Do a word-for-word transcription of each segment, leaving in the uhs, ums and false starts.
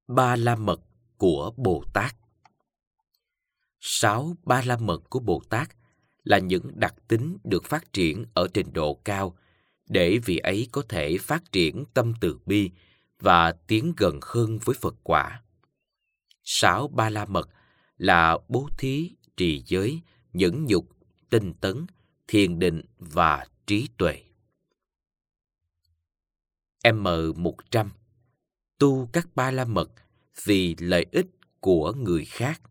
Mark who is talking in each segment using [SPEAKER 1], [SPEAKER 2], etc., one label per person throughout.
[SPEAKER 1] Ba la mật của Bồ Tát. Sáu ba la mật của Bồ Tát là những đặc tính được phát triển ở trình độ cao để vị ấy có thể phát triển tâm từ bi và tiến gần hơn với Phật quả. Sáu ba la mật là bố thí, trì giới, nhẫn nhục, tinh tấn, thiền định và trí tuệ. M một trăm. Tu các ba la mật vì lợi ích của người khác.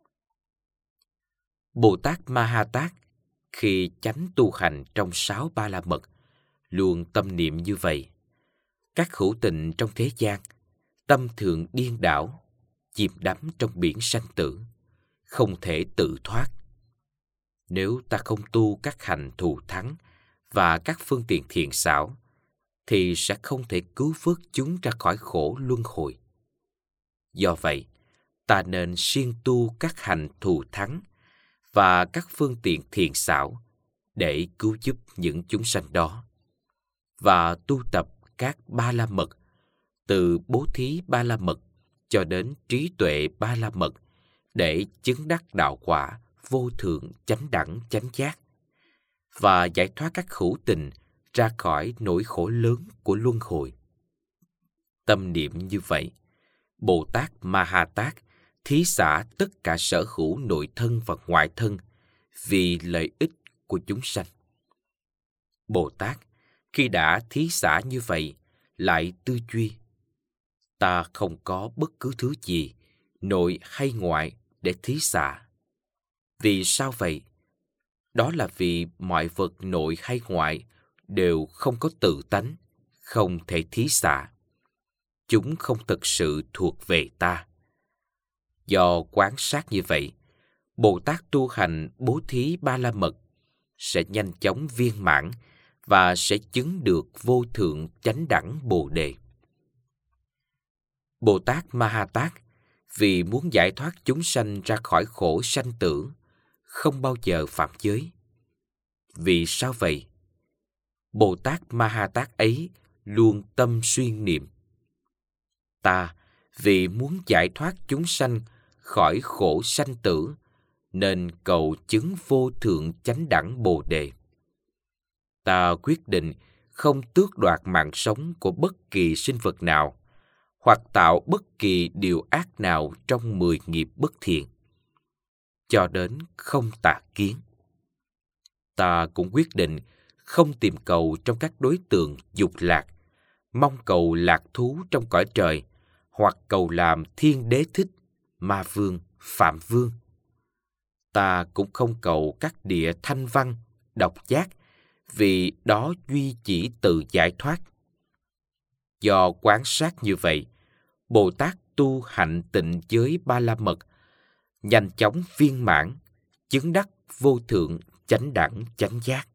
[SPEAKER 1] Bồ Tát Ma Ha Tát khi chánh tu hành trong sáu ba la mật luôn tâm niệm như vậy: các hữu tình trong thế gian, tâm thường điên đảo, chìm đắm trong biển sanh tử, không thể tự thoát. Nếu ta không tu các hành thù thắng và các phương tiện thiện xảo, thì sẽ không thể cứu vớt chúng ra khỏi khổ luân hồi. Do vậy, ta nên siêng tu các hành thù thắng và các phương tiện thiện xảo để cứu giúp những chúng sanh đó, và tu tập các ba la mật, từ bố thí ba la mật cho đến trí tuệ ba la mật, để chứng đắc đạo quả vô thượng chánh đẳng chánh giác và giải thoát các hữu tình ra khỏi nỗi khổ lớn của luân hồi. Tâm niệm như vậy, Bồ Tát Ma Ha Tát thí xả tất cả sở hữu nội thân và ngoại thân vì lợi ích của chúng sanh. Bồ Tát khi đã thí xả như vậy lại tư duy: ta không có bất cứ thứ gì, nội hay ngoại, để thí xả. Vì sao vậy? Đó là vì mọi vật nội hay ngoại đều không có tự tánh, không thể thí xả. Chúng không thực sự thuộc về ta. Do quán sát như vậy, Bồ Tát tu hành bố thí ba la mật sẽ nhanh chóng viên mãn và sẽ chứng được vô thượng chánh đẳng Bồ Đề. Bồ Tát Ma Ha Tát vì muốn giải thoát chúng sanh ra khỏi khổ sanh tử, không bao giờ phạm giới. Vì sao vậy? Bồ Tát Ma Ha Tát ấy luôn tâm xuyên niệm: ta vì muốn giải thoát chúng sanh khỏi khổ sanh tử, nên cầu chứng vô thượng chánh đẳng Bồ Đề. Ta quyết định không tước đoạt mạng sống của bất kỳ sinh vật nào, hoặc tạo bất kỳ điều ác nào trong mười nghiệp bất thiện, cho đến không tà kiến. Ta cũng quyết định không tìm cầu trong các đối tượng dục lạc, mong cầu lạc thú trong cõi trời, hoặc cầu làm thiên đế thích, ma vương, phạm vương. Ta cũng không cầu các địa thanh văn, độc giác, vì đó duy chỉ tự giải thoát. Do quán sát như vậy, Bồ Tát tu hạnh tịnh giới ba la mật, nhanh chóng viên mãn, chứng đắc vô thượng chánh đẳng chánh giác.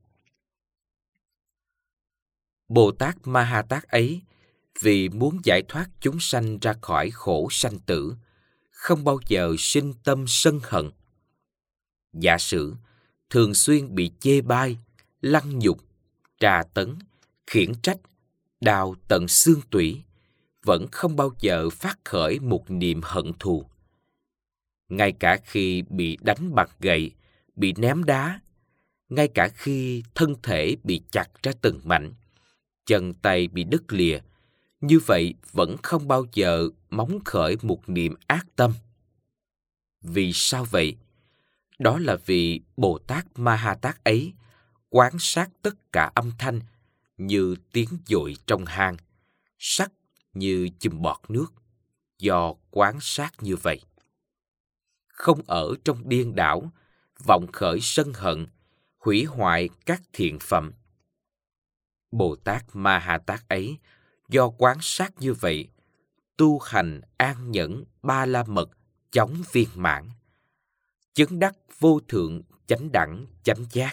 [SPEAKER 1] Bồ Tát Ma Ha Tát ấy vì muốn giải thoát chúng sanh ra khỏi khổ sanh tử, không bao giờ sinh tâm sân hận. Giả sử thường xuyên bị chê bai, lăng nhục, trà tấn, khiển trách, đào tận xương tủy, vẫn không bao giờ phát khởi một niệm hận thù. Ngay cả khi bị đánh bằng gậy, bị ném đá, ngay cả khi thân thể bị chặt ra từng mảnh, chân tay bị đứt lìa, như vậy vẫn không bao giờ móng khởi một niệm ác tâm. Vì sao vậy? Đó là vì Bồ Tát Ma Ha Tát ấy quán sát tất cả âm thanh như tiếng dội trong hang, sắc như chùm bọt nước. Do quán sát như vậy, không ở trong điên đảo, vọng khởi sân hận, hủy hoại các thiện phẩm. Bồ Tát Ma Ha Tát ấy do quán sát như vậy, tu hành an nhẫn ba la mật chóng viên mãn, chứng đắc vô thượng chánh đẳng chánh giác.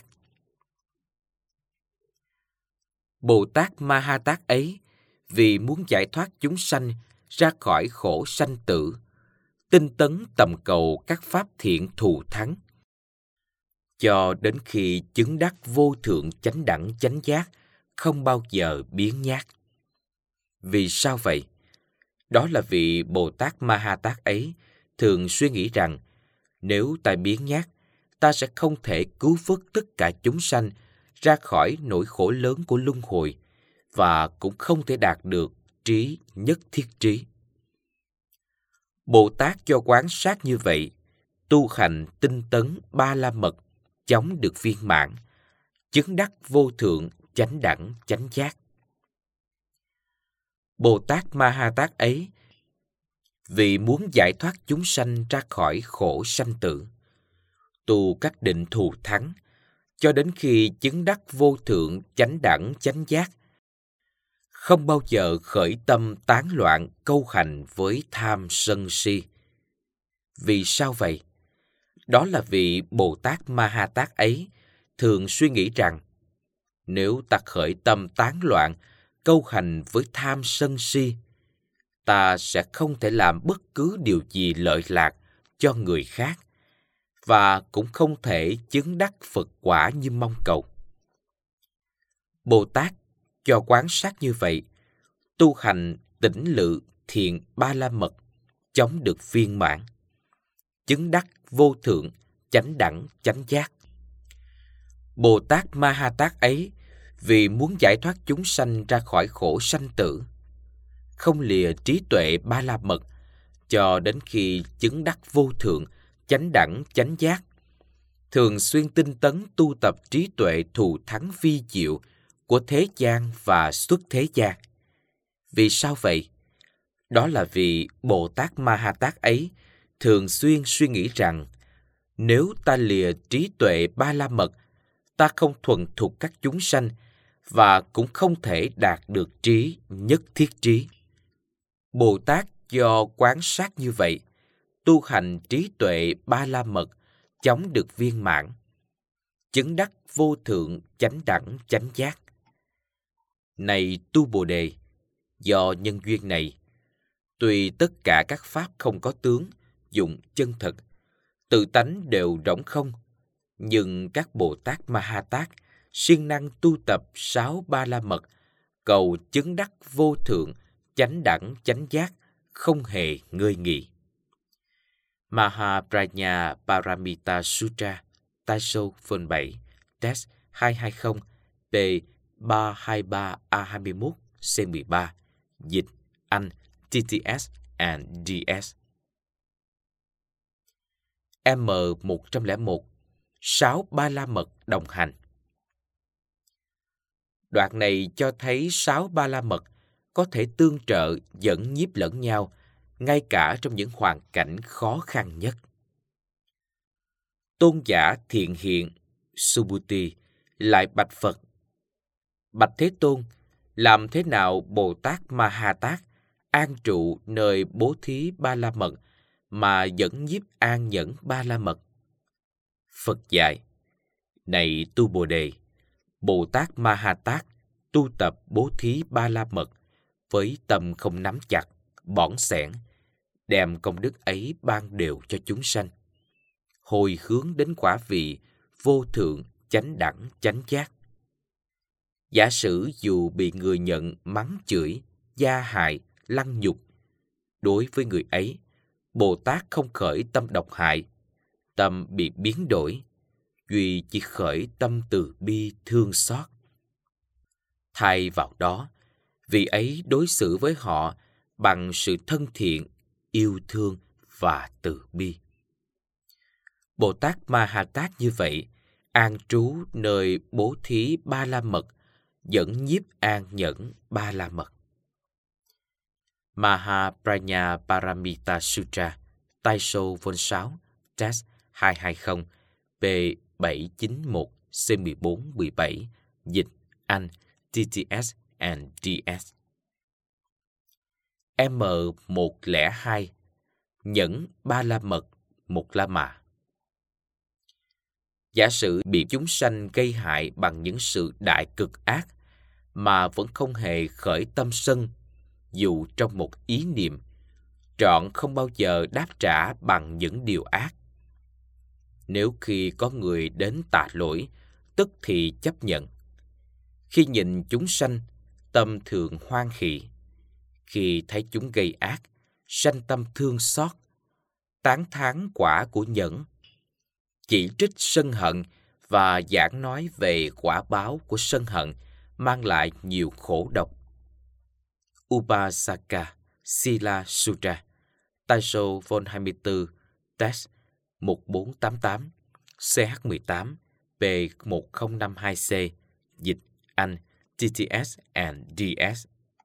[SPEAKER 1] Bồ Tát Ma Ha Tát ấy vì muốn giải thoát chúng sanh ra khỏi khổ sanh tử, tinh tấn tầm cầu các pháp thiện thù thắng, cho đến khi chứng đắc vô thượng chánh đẳng chánh giác, không bao giờ biếng nhác. Vì sao vậy? Đó là vì Bồ Tát Ma Ha Tát ấy thường suy nghĩ rằng nếu ta biếng nhác, ta sẽ không thể cứu vớt tất cả chúng sanh ra khỏi nỗi khổ lớn của luân hồi và cũng không thể đạt được trí nhất thiết trí. Bồ Tát cho quán sát như vậy, tu hành tinh tấn ba la mật, chóng được viên mãn, chứng đắc vô thượng chánh đẳng chánh giác. Bồ Tát Ma Ha Tát ấy vì muốn giải thoát chúng sanh ra khỏi khổ sanh tử, tu các định thù thắng cho đến khi chứng đắc vô thượng chánh đẳng chánh giác, không bao giờ khởi tâm tán loạn câu hành với tham sân si. Vì sao vậy? Đó là vì Bồ Tát Ma Ha Tát ấy thường suy nghĩ rằng nếu ta khởi tâm tán loạn câu hành với tham sân si, ta sẽ không thể làm bất cứ điều gì lợi lạc cho người khác và cũng không thể chứng đắc Phật quả như mong cầu. Bồ Tát cho quán sát như vậy, tu hành tĩnh lự thiện ba la mật, chóng được viên mãn, chứng đắc vô thượng chánh đẳng chánh giác. Bồ Tát Ma Ha Tát ấy vì muốn giải thoát chúng sanh ra khỏi khổ sanh tử, không lìa trí tuệ ba la mật cho đến khi chứng đắc vô thượng chánh đẳng chánh giác, thường xuyên tinh tấn tu tập trí tuệ thù thắng vi diệu của thế gian và xuất thế gian. Vì sao vậy? Đó là vì Bồ Tát Ma Ha Tát ấy thường xuyên suy nghĩ rằng nếu ta lìa trí tuệ ba la mật, ta không thuần thục các chúng sanh và cũng không thể đạt được trí nhất thiết trí. Bồ Tát do quán sát như vậy, tu hành trí tuệ ba la mật, chóng được viên mãn, chứng đắc vô thượng chánh đẳng chánh giác. Này tu Bồ Đề, do nhân duyên này, tuy tất cả các pháp không có tướng, dụng chân thật, tự tánh đều rỗng không, nhưng các Bồ Tát Ma Ha Tát siêng năng tu tập sáu ba la mật, cầu chứng đắc vô thượng chánh đẳng chánh giác, không hề ngơi nghỉ. Mahaprajna Paramita Sutra, Taisho phần bảy, Text hai trăm hai mươi, P ba trăm hai mươi ba A hai mươi mốt C mười ba, dịch Anh T T S and D S. M một không một, sáu ba la mật đồng hành. Đoạn này cho thấy sáu ba la mật có thể tương trợ dẫn nhiếp lẫn nhau, ngay cả trong những hoàn cảnh khó khăn nhất. Tôn giả Thiện Hiện Subhuti lại bạch Phật: Bạch Thế Tôn, làm thế nào Bồ Tát Ma Ha Tát an trụ nơi bố thí ba la mật mà dẫn nhiếp an nhẫn ba la mật? Phật dạy: Này tu Bồ Đề, Bồ Tát Ma Ha Tát tu tập bố thí ba la mật với tâm không nắm chặt, bỏng xẻn, đem công đức ấy ban đều cho chúng sanh, hồi hướng đến quả vị vô thượng chánh đẳng chánh giác. Giả sử dù bị người nhận mắng chửi, gia hại, lăng nhục, đối với người ấy, Bồ Tát không khởi tâm độc hại, tâm bị biến đổi, duy chỉ khởi tâm từ bi thương xót. Thay vào đó, vị ấy đối xử với họ bằng sự thân thiện, yêu thương và từ bi. Bồ Tát Ma Ha Tát như vậy, an trú nơi bố thí ba la mật, dẫn nhiếp an nhẫn ba la mật. Mahaprajna Paramita Sutra, Taisho Vol sáu, Text hai trăm hai mươi, P bảy trăm chín mươi mốt C mười bốn mười bảy, dịch Anh T T S and D S. M một không hai, nhẫn ba la mật một la mã. Giả sử bị chúng sanh gây hại bằng những sự đại cực ác mà vẫn không hề khởi tâm sân, dù trong một ý niệm, trọn không bao giờ đáp trả bằng những điều ác. Nếu khi có người đến tạ lỗi, tức thì chấp nhận. Khi nhìn chúng sanh, tâm thường hoan hỷ. khi thấy chúng gây ác, sanh tâm thương xót, tán thán quả của nhẫn, chỉ trích sân hận và giảng nói về quả báo của sân hận mang lại nhiều khổ độc. Upasaka Sila Sutra, Taisho Vol hai mươi tư, Text một bốn tám tám, C H mười tám, P một không năm hai C, dịch Anh, T T S and D S.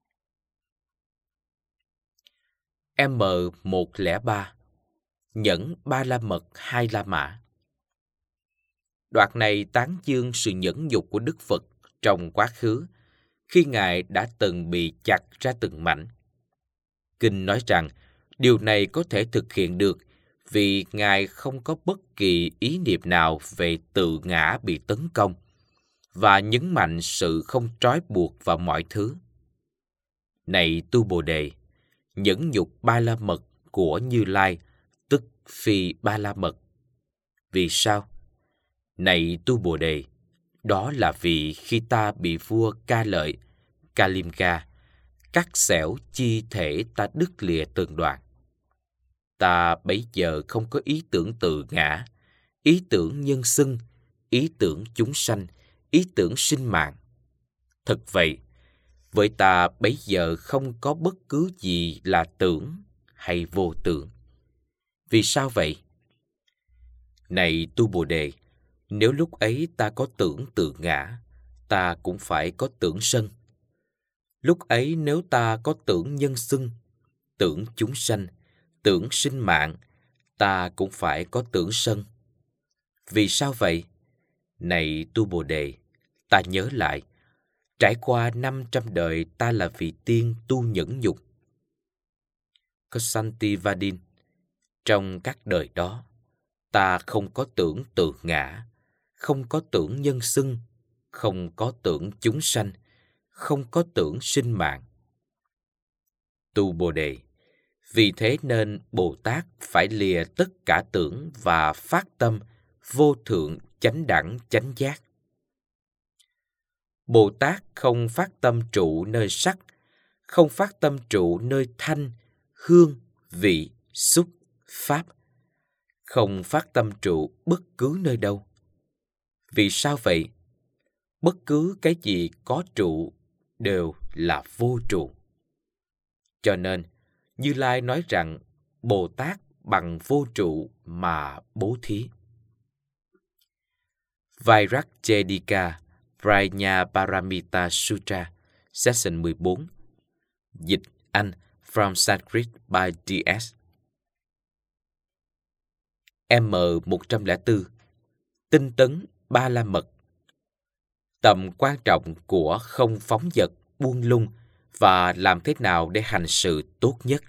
[SPEAKER 1] M một không ba, Nhẫn ba la mật hai la mã. Đoạn này tán dương sự nhẫn nhục của Đức Phật trong quá khứ, khi Ngài đã từng bị chặt ra từng mảnh. Kinh nói rằng điều này có thể thực hiện được vì Ngài không có bất kỳ ý niệm nào về tự ngã bị tấn công, và nhấn mạnh sự không trói buộc vào mọi thứ. Này tu Bồ Đề, nhẫn nhục ba la mật của Như Lai, tức phi ba la mật. Vì sao? Này tu Bồ Đề, đó là vì khi ta bị vua Ca Lợi, Kalimka, cắt xẻo chi thể ta đứt lìa từng đoạn. Ta bấy giờ không có ý tưởng tự ngã, ý tưởng nhân xưng, ý tưởng chúng sanh, ý tưởng sinh mạng. Thật vậy, với ta bấy giờ không có bất cứ gì là tưởng hay vô tưởng. Vì sao vậy? Này tu Bồ Đề, nếu lúc ấy ta có tưởng tự ngã, ta cũng phải có tưởng sân. Lúc ấy nếu ta có tưởng nhân xưng, tưởng chúng sanh, tưởng sinh mạng, ta cũng phải có tưởng sân. Vì sao vậy? Này tu Bồ Đề, ta nhớ lại, trải qua năm trăm đời ta là vị tiên tu nhẫn nhục. Ksantivadin, trong các đời đó, ta không có tưởng tự ngã, không có tưởng nhân xưng, không có tưởng chúng sanh, không có tưởng sinh mạng. Tu Bồ Đề, vì thế nên Bồ Tát phải lìa tất cả tưởng và phát tâm vô thượng chánh đẳng chánh giác. Bồ Tát không phát tâm trụ nơi sắc, không phát tâm trụ nơi thanh, hương, vị, xúc, pháp, không phát tâm trụ bất cứ nơi đâu. Vì sao vậy? Bất cứ cái gì có trụ đều là vô trụ. Cho nên, Như Lai nói rằng Bồ Tát bằng vô trụ mà bố thí. Vairagjedika Prajnaparamita Sutra, Section mười bốn, dịch Anh, From Sanskrit by D S. M một không bốn, Tinh tấn ba la mật. Tầm quan trọng của không phóng dật, buông lung và làm thế nào để hành sự tốt nhất.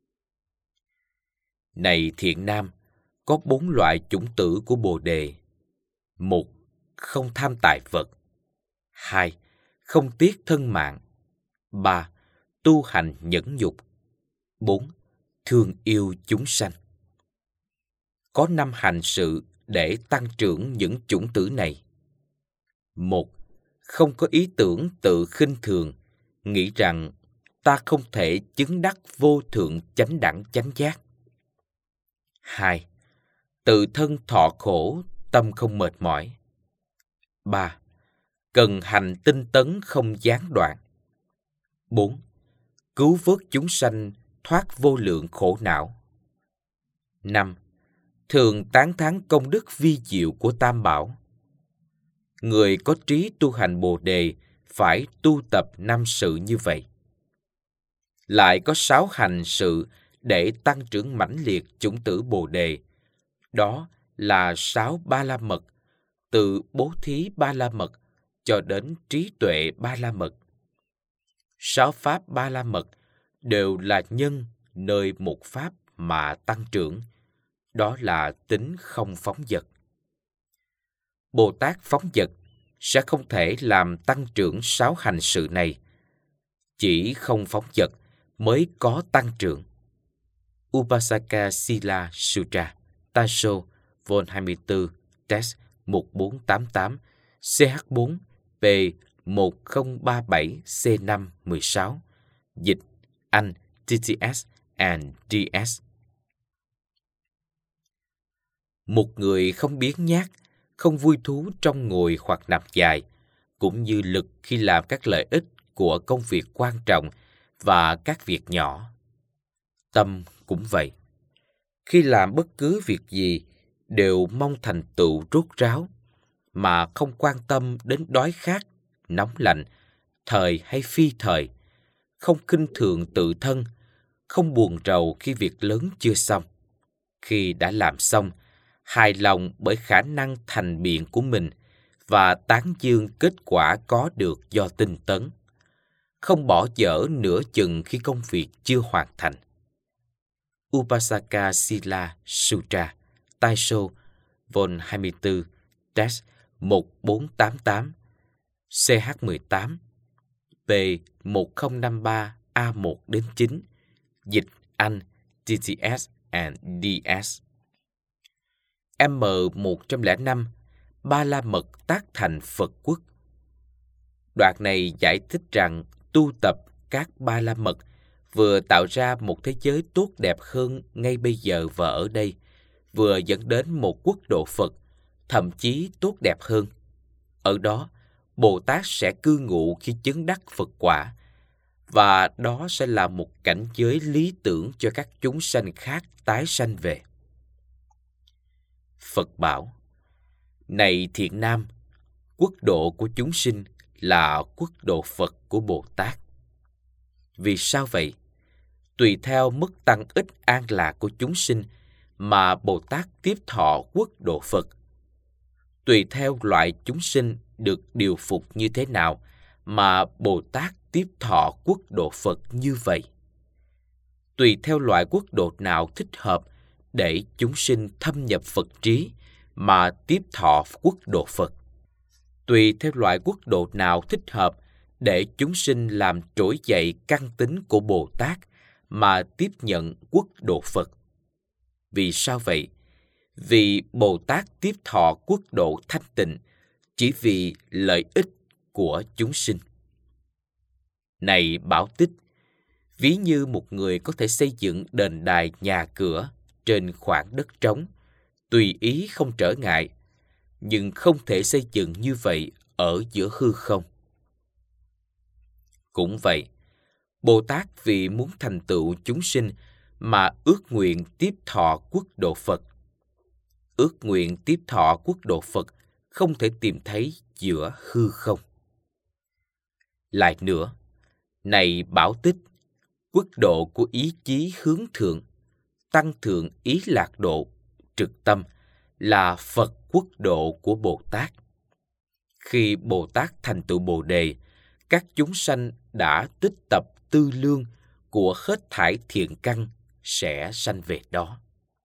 [SPEAKER 1] Này thiện nam, có bốn loại chủng tử của Bồ Đề. Một, không tham tài vật. Hai, không tiếc thân mạng. Ba, tu hành nhẫn nhục. Bốn, thương yêu chúng sanh. Có năm hành sự để tăng trưởng những chủng tử này. Một, không có ý tưởng tự khinh thường, nghĩ rằng ta không thể chứng đắc vô thượng chánh đẳng chánh giác. Hai, tự thân thọ khổ, tâm không mệt mỏi. Ba, cần hành tinh tấn không gián đoạn. Bốn, cứu vớt chúng sanh thoát vô lượng khổ não. Năm, thường tán thán công đức vi diệu của Tam Bảo. Người có trí tu hành Bồ Đề phải tu tập năm sự như vậy. Lại có sáu hành sự để tăng trưởng mãnh liệt chủng tử Bồ Đề. Đó là sáu ba la mật, từ bố thí ba la mật cho đến trí tuệ ba la mật. Sáu pháp ba la mật đều là nhân nơi một pháp mà tăng trưởng. Đó là tính không phóng dật. Bồ Tát phóng dật sẽ không thể làm tăng trưởng sáu hành sự này. Chỉ không phóng dật mới có tăng trưởng. Upasaka Sila Sutra, Taisho, Vol hai mươi tư, Text một bốn tám tám, C H bốn, P một không ba bảy C năm mười sáu, dịch Anh, T T S and D S. Một người không biếng nhác, không vui thú trong ngồi hoặc nằm dài, cũng như lực khi làm các lợi ích của công việc quan trọng và các việc nhỏ. Tâm cũng vậy. Khi làm bất cứ việc gì, đều mong thành tựu rốt ráo, mà không quan tâm đến đói khát, nóng lạnh, thời hay phi thời, không khinh thường tự thân, không buồn rầu khi việc lớn chưa xong. Khi đã làm xong, hài lòng bởi khả năng thành biện của mình và tán dương kết quả có được do tinh tấn. Không bỏ dở nửa chừng khi công việc chưa hoàn thành. Upasaka Sila Sutra, Taisho, Vol hai mươi tư, một bốn tám tám, C H mười tám, P một không năm ba A một đến chín, dịch Anh, T T S and D S. M một không năm, Ba La Mật tác thành Phật quốc. Đoạn này giải thích rằng tu tập các Ba La Mật vừa tạo ra một thế giới tốt đẹp hơn ngay bây giờ và ở đây, vừa dẫn đến một quốc độ Phật, thậm chí tốt đẹp hơn. Ở đó, Bồ Tát sẽ cư ngụ khi chứng đắc Phật quả, và đó sẽ là một cảnh giới lý tưởng cho các chúng sanh khác tái sanh về. Phật bảo: Này thiện nam, quốc độ của chúng sinh là quốc độ Phật của Bồ Tát. Vì sao vậy? Tùy theo mức tăng ít an lạc của chúng sinh mà Bồ Tát tiếp thọ quốc độ Phật. Tùy theo loại chúng sinh được điều phục như thế nào mà Bồ Tát tiếp thọ quốc độ Phật như vậy. Tùy theo loại quốc độ nào thích hợp để chúng sinh thâm nhập Phật trí mà tiếp thọ quốc độ Phật. Tùy theo loại quốc độ nào thích hợp để chúng sinh làm trỗi dậy căn tính của Bồ Tát mà tiếp nhận quốc độ Phật. Vì sao vậy? Vì Bồ Tát tiếp thọ quốc độ thanh tịnh chỉ vì lợi ích của chúng sinh. Này Bảo Tích, ví như một người có thể xây dựng đền đài nhà cửa trên khoảng đất trống, tùy ý không trở ngại, nhưng không thể xây dựng như vậy ở giữa hư không. Cũng vậy, Bồ Tát vì muốn thành tựu chúng sinh mà ước nguyện tiếp thọ quốc độ Phật. Ước nguyện tiếp thọ quốc độ Phật không thể tìm thấy giữa hư không. Lại nữa, này Bảo Tích, quốc độ của ý chí hướng thượng, tăng thượng ý lạc độ, trực tâm là Phật quốc độ của Bồ Tát. Khi Bồ Tát thành tựu Bồ Đề, các chúng sanh đã tích tập tư lương của hết thảy thiện căn sẽ sanh về đó.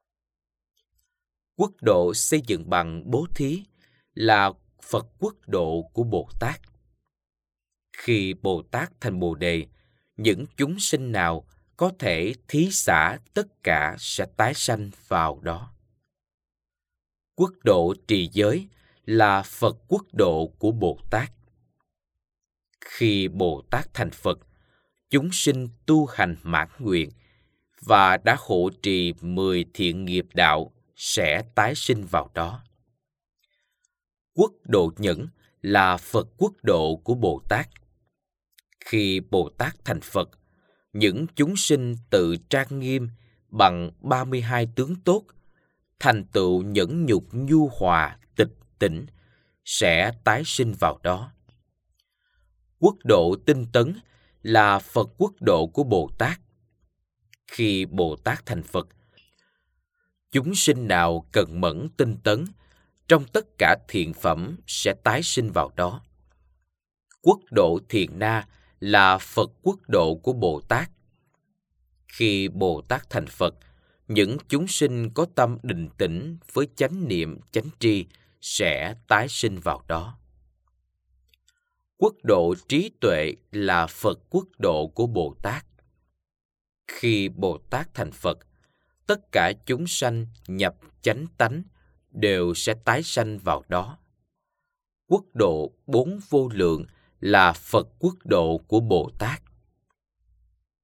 [SPEAKER 1] Quốc độ xây dựng bằng bố thí là Phật quốc độ của Bồ Tát. Khi Bồ Tát thành Bồ Đề, những chúng sinh nào có thể thí xả tất cả sẽ tái sanh vào đó. Quốc độ trì giới là Phật quốc độ của Bồ Tát. Khi Bồ Tát thành Phật, chúng sinh tu hành mãn nguyện và đã hộ trì mười thiện nghiệp đạo sẽ tái sinh vào đó. Quốc độ nhẫn là Phật quốc độ của Bồ Tát. Khi Bồ Tát thành Phật, những chúng sinh tự trang nghiêm bằng ba mươi hai tướng tốt, thành tựu nhẫn nhục nhu hòa tịch tỉnh, sẽ tái sinh vào đó. Quốc độ tinh tấn là Phật quốc độ của Bồ Tát. Khi Bồ Tát thành Phật, chúng sinh nào cần mẫn tinh tấn trong tất cả thiện phẩm sẽ tái sinh vào đó. Quốc độ thiện na là Phật quốc độ của Bồ Tát. Khi Bồ Tát thành Phật, những chúng sinh có tâm định tĩnh với chánh niệm chánh tri sẽ tái sinh vào đó. Quốc độ trí tuệ là Phật quốc độ của Bồ Tát. Khi Bồ Tát thành Phật, tất cả chúng sanh nhập chánh tánh đều sẽ tái sanh vào đó. Quốc độ bốn vô lượng là Phật quốc độ của Bồ Tát.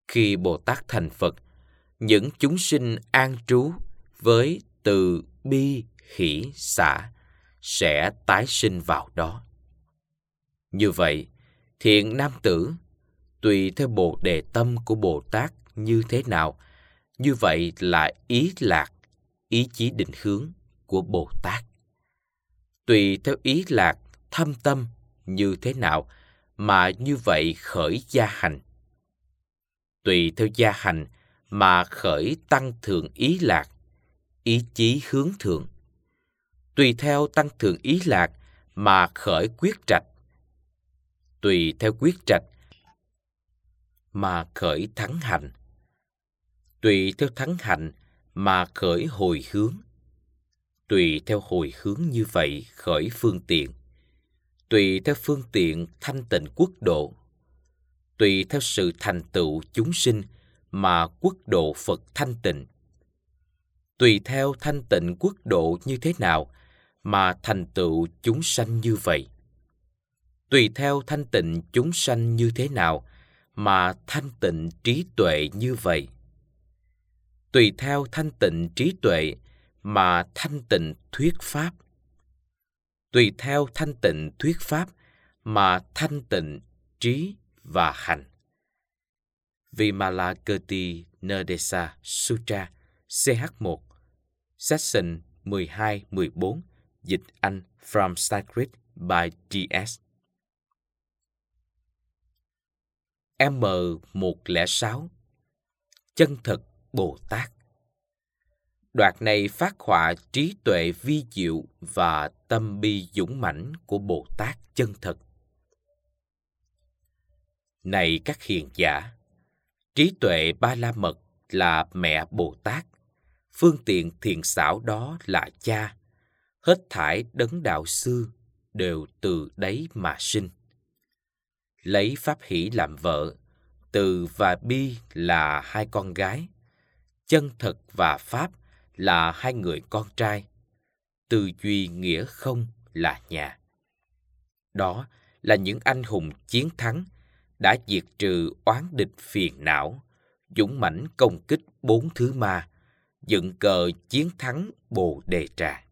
[SPEAKER 1] Khi Bồ Tát thành Phật, những chúng sinh an trú với từ bi hỷ xả sẽ tái sinh vào đó. Như vậy, thiện nam tử, tùy theo bồ đề tâm của Bồ Tát như thế nào, như vậy là ý lạc, ý chí định hướng của Bồ Tát. Tùy theo ý lạc, thâm tâm như thế nào, mà như vậy khởi gia hành. Tùy theo gia hành mà khởi tăng thượng ý lạc, ý chí hướng thượng. Tùy theo tăng thượng ý lạc mà khởi quyết trạch. Tùy theo quyết trạch mà khởi thắng hạnh. Tùy theo thắng hạnh mà khởi hồi hướng. Tùy theo hồi hướng như vậy khởi phương tiện. Tùy theo phương tiện thanh tịnh quốc độ. Tùy theo sự thành tựu chúng sinh mà quốc độ Phật thanh tịnh. Tùy theo thanh tịnh quốc độ như thế nào mà thành tựu chúng sanh như vậy. Tùy theo thanh tịnh chúng sanh như thế nào mà thanh tịnh trí tuệ như vậy. Tùy theo thanh tịnh trí tuệ mà thanh tịnh thuyết pháp. Tùy theo thanh tịnh thuyết pháp mà thanh tịnh trí và hành. Vimalakirti Nadesa Sutra C H một Section mười hai mười bốn Dịch Anh From Sanskrit by G S M một không sáu Chân thật Bồ Tát. Đoạn này phát họa trí tuệ vi diệu và tâm bi dũng mãnh của Bồ Tát chân thật. Này các hiền giả, trí tuệ Ba La Mật là mẹ Bồ Tát, phương tiện thiện xảo đó là cha, hết thảy đấng đạo xưa đều từ đấy mà sinh. Lấy pháp hỷ làm vợ, từ và bi là hai con gái, chân thật và pháp là hai người con trai, từ duy nghĩa không là nhà. Đó là những anh hùng chiến thắng, đã diệt trừ oán địch phiền não, dũng mãnh công kích bốn thứ ma, dựng cờ chiến thắng Bồ Đề Trà.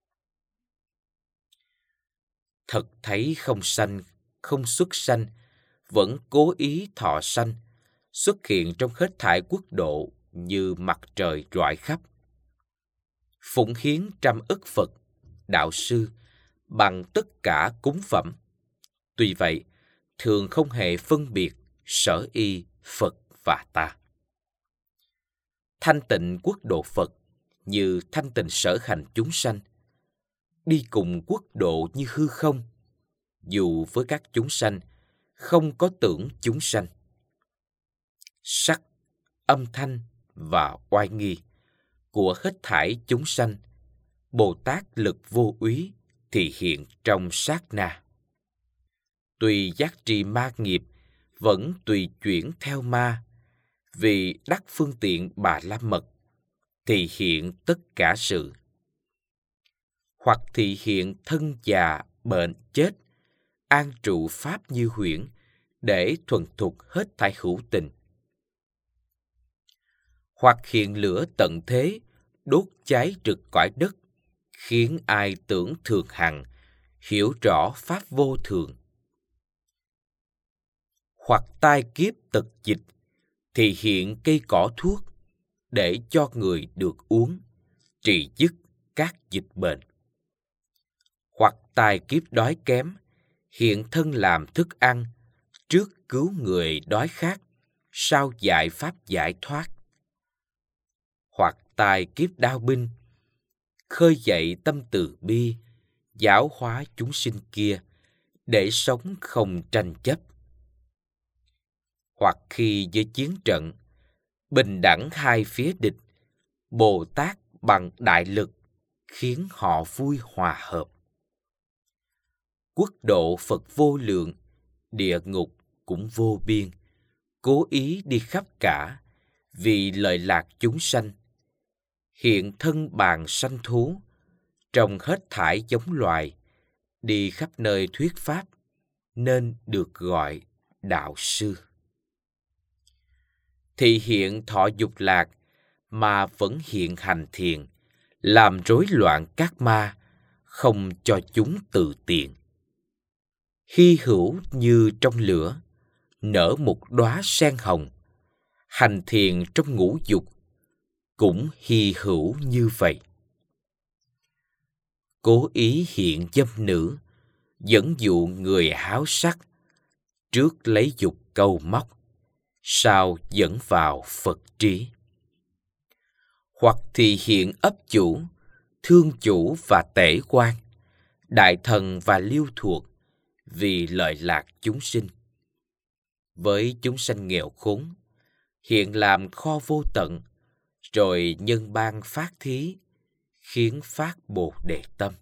[SPEAKER 1] Thật thấy không sanh, không xuất sanh, vẫn cố ý thọ sanh, xuất hiện trong hết thảy quốc độ như mặt trời rọi khắp. Phụng hiến trăm ức Phật, đạo sư, bằng tất cả cúng phẩm. Tuy vậy, thường không hề phân biệt sở y Phật và ta. Thanh tịnh quốc độ Phật như thanh tịnh sở hành chúng sanh, đi cùng quốc độ như hư không, dù với các chúng sanh không có tưởng chúng sanh. Sắc, âm thanh và oai nghi của hết thảy chúng sanh, Bồ Tát lực vô úy thì hiện trong sát na. Tùy giác trì ma nghiệp, vẫn tùy chuyển theo ma, vì đắc phương tiện Bà La Mật, thì hiện tất cả sự. Hoặc thị hiện thân già, bệnh, chết, an trụ pháp như huyễn, để thuần thục hết thảy hữu tình. Hoặc hiện lửa tận thế, đốt cháy rực cõi đất, khiến ai tưởng thường hằng, hiểu rõ pháp vô thường. Hoặc tai kiếp tật dịch, thì hiện cây cỏ thuốc, để cho người được uống, trị dứt các dịch bệnh. Hoặc tai kiếp đói kém, hiện thân làm thức ăn, trước cứu người đói khát, sau dạy pháp giải thoát. Hoặc tai kiếp đao binh, khơi dậy tâm từ bi, giáo hóa chúng sinh kia, để sống không tranh chấp. Hoặc khi với chiến trận, bình đẳng hai phía địch, Bồ Tát bằng đại lực, khiến họ vui hòa hợp. Quốc độ Phật vô lượng, địa ngục cũng vô biên, cố ý đi khắp cả, vì lợi lạc chúng sanh. Hiện thân bàn sanh thú, trồng hết thải giống loài, đi khắp nơi thuyết pháp, nên được gọi đạo sư. thì hiện thọ dục lạc mà vẫn hiện hành thiền, làm rối loạn các ma, không cho chúng tự tiện. Hy hữu như trong lửa, nở một đóa sen hồng, hành thiền trong ngũ dục, cũng hy hữu như vậy. Cố ý hiện dâm nữ, dẫn dụ người háo sắc, trước lấy dục câu móc, sau dẫn vào Phật trí. Hoặc thì hiện ấp chủ, thương chủ và tể quan, đại thần và liêu thuộc, vì lợi lạc chúng sinh. Với chúng sanh nghèo khốn, hiện làm kho vô tận, rồi nhân ban phát thí, khiến phát Bồ Đề tâm.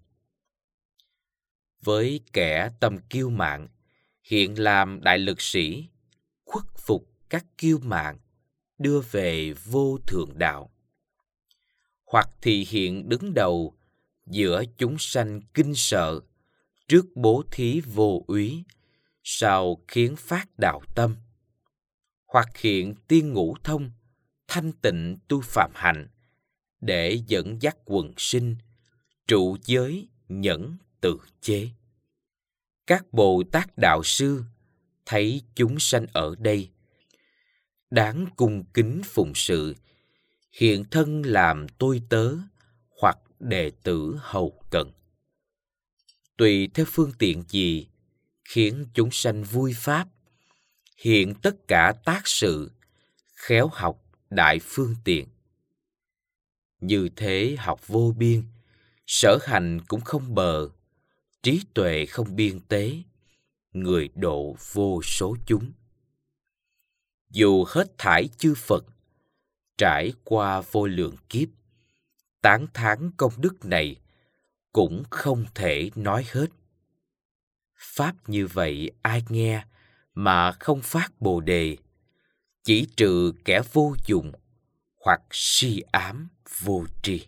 [SPEAKER 1] Với kẻ tâm kiêu mạn, hiện làm đại lực sĩ, khuất phục các kiêu mạn, đưa về vô thượng đạo. Hoặc thì hiện đứng đầu, giữa chúng sanh kinh sợ, trước bố thí vô úy, sau khiến phát đạo tâm. Hoặc hiện tiên ngũ thông, thanh tịnh tu phạm hạnh, để dẫn dắt quần sinh, trụ giới nhẫn tự chế. Các Bồ Tát đạo sư thấy chúng sanh ở đây đáng cung kính phụng sự, hiện thân làm tôi tớ hoặc đệ tử hầu cận. Tùy theo phương tiện gì khiến chúng sanh vui pháp, hiện tất cả tác sự, khéo học đại phương tiện. Như thế học vô biên, sở hành cũng không bờ, trí tuệ không biên tế, người độ vô số chúng. Dù hết thảy chư Phật, trải qua vô lượng kiếp, tán thán công đức này, cũng không thể nói hết. Pháp như vậy ai nghe mà không phát Bồ Đề, chỉ trừ kẻ vô dụng hoặc si ám vô tri.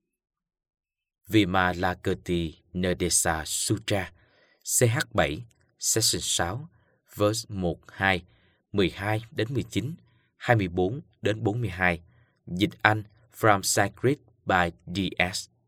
[SPEAKER 1] Vimalakirti Nadesa Sutra, C H bảy, Section sáu, verse một, hai, mười hai đến mười chín, hai mươi bốn đến bốn mươi hai. Dịch Anh from Sanskrit by D S